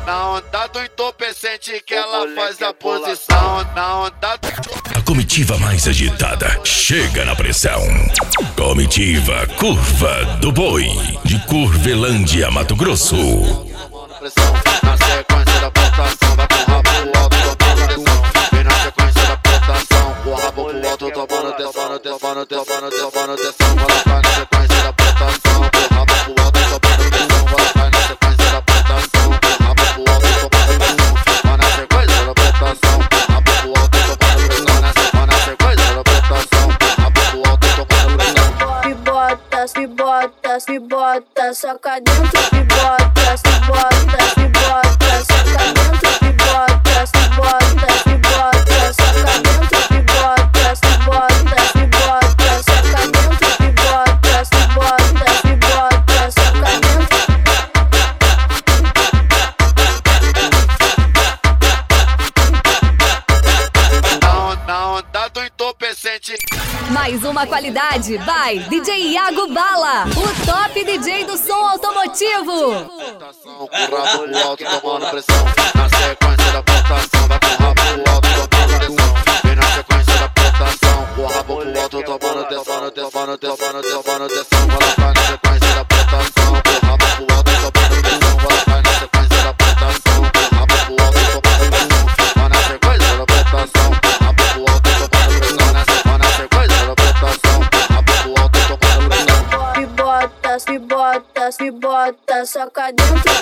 Na onda do entorpecente que ela faz a posição. Na onda do... A comitiva mais agitada chega na pressão. Comitiva Curva do Boi, de Curvelândia, Mato Grosso. Na sequência da plantação, vai com o rabo pro alto, tomando atenção. Vem na sequência da plantação, com o rabo pro alto, tomando atenção, tomando atenção, tomando atenção. Vai na sequência da plantação, com o rabo pro alto, tomando atenção. Vai na sequência da plantação, com o rabo pro alto, tomando atenção. Vai na sequência da plantação, com o rabo pro alto, tomando atenção. Vai na sequência da plantação, com o rabo pro alto, tomando atenção. Se bota, se bota, soca dentro, se bota, se bota, se bota, soca dentro, se bota, se bota, se bota, soca dentro, se bota, se bota, se bota, soca dentro, se bota, se bota, se bota, soca dentro. Na onda do entorpecente. Mais uma qualidade by DJ Iago Bala, o top DJ do som automotivo. Com o rabo pro alto, tomando pressão. Na sequência da plantação, vai com o rabo pro alto, tomando atenção. Vem na sequência da plantação, com o rabo pro alto, tomando atenção, tomando atenção, tomando atenção. Vai na sequência da plantação, com o rabo pro alto, tomando atenção. Vai na sequência da plantação, com o rabo pro alto, tomando atenção. Vai na sequência da plantação, com o rabo pro alto, tomando pressão. Vai na sequência da plantação, com o rabo pro alto, tomando pressão. Se bota, se bota, se bota, soca dentro.